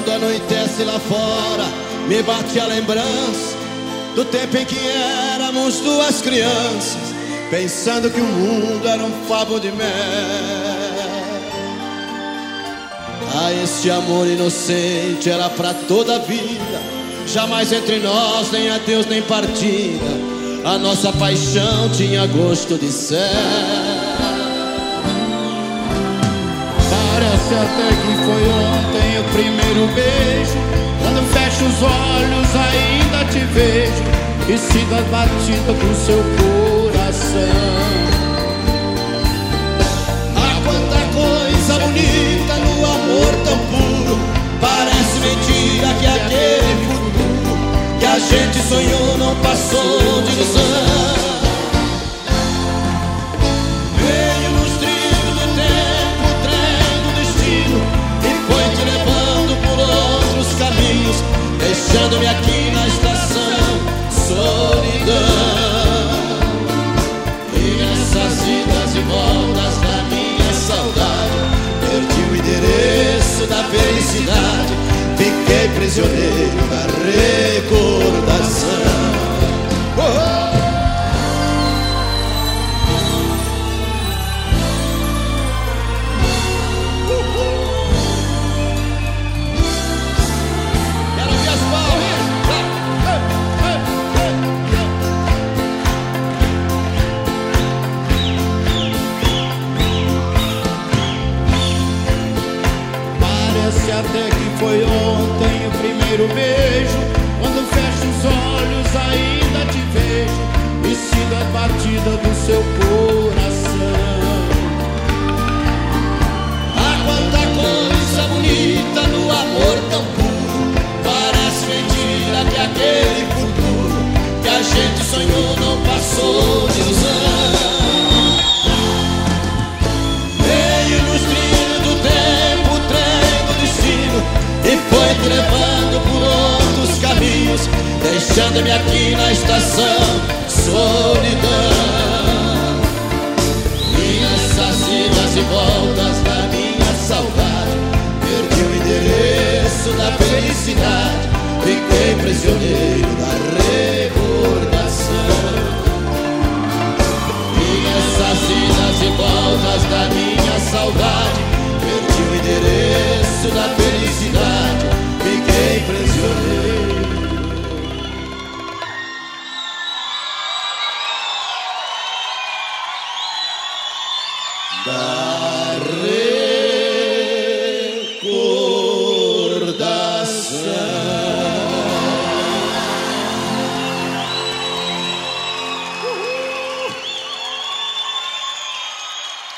Quando anoitece lá fora, me bate a lembrança do tempo em que éramos duas crianças, pensando que o mundo era um favo de mel. Ah, este amor inocente era pra toda a vida, jamais entre nós nem adeus nem partida. A nossa paixão tinha gosto de céu. Parece até que foi ontem o primeiro beijo. Quando fecho os olhos ainda te vejo e sigo a batida do seu coração. Ah, quanta coisa bonita no amor tão puro. Parece mentira que aquele futuro que a gente sonhou não passou de ilusão. Veio nos trilhos do tempo, o trem do destino, e foi te levando por outros caminhos, deixando-me aqui na estação solidão. E nessas idas e voltas da minha saudade, perdi o endereço da felicidade, fiquei prisioneiro da recordação. Quero ouvir as palmas. Parece até que foi ontem o primeiro beijo. Quando fecho os olhos ainda te vejo e sigo a batida do seu coração. Ah, quanta coisa bonita no amor tão puro. Parece mentira que aquele futuro que a gente sonhou não passou de ilusão. Veio nos trilhos do tempo, o trem do destino, e foi te levando por outros caminhos, deixando-me aqui na estação solidão. E nessas idas e voltas da minha saudade, perdi o endereço da felicidade, fiquei prisioneiro da